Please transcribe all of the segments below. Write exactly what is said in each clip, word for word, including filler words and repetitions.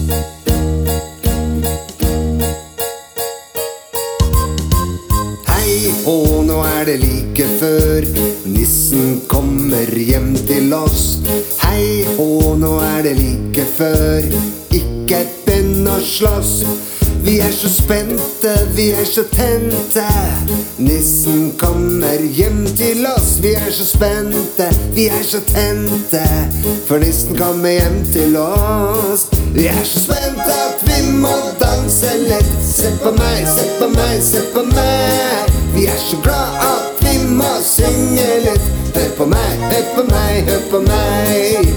Hei hå, nå er det like før nissen kommer hjem til oss. Hei hå, nå er det like før, ikke begynn å slåss. Vi er så spente, vi er så tente, nissen kommer hjem til oss. Vi er så spente, vi er så tente, for nissen kommer hjem til oss. Vi er så spente at vi må danse litt. Se på meg, se på meg, se på meg. Vi er så glad at vi må synge litt. Hør på meg, hør på meg, hør på meg.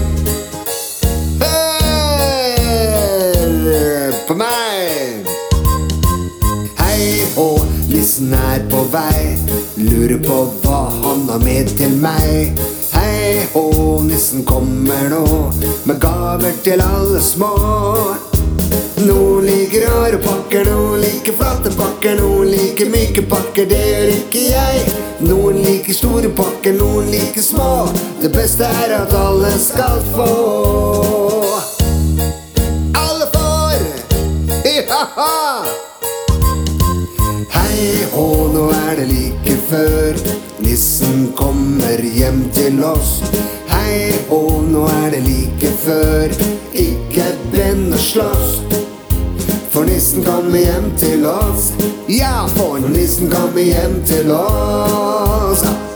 Hør på meg. Hei hå, nissen er på vei, lurer på hva han har med til meg. Hei hå, nissen kommer nå, med gaver til alle små. Noen liker rare pakker, noen liker flate pakker, noen liker myke pakker, det gjør ikke jeg. Noen liker store pakker, noen liker små, det beste er at alle skal få. Alle får, ja-ha! Hei hå, nå er det like før nissen kommer hjem til oss. Hei hå, nå er det like før, ikke begynn å slåss. For nissen kommer hjem til oss. Ja, for nissen kommer hjem til oss.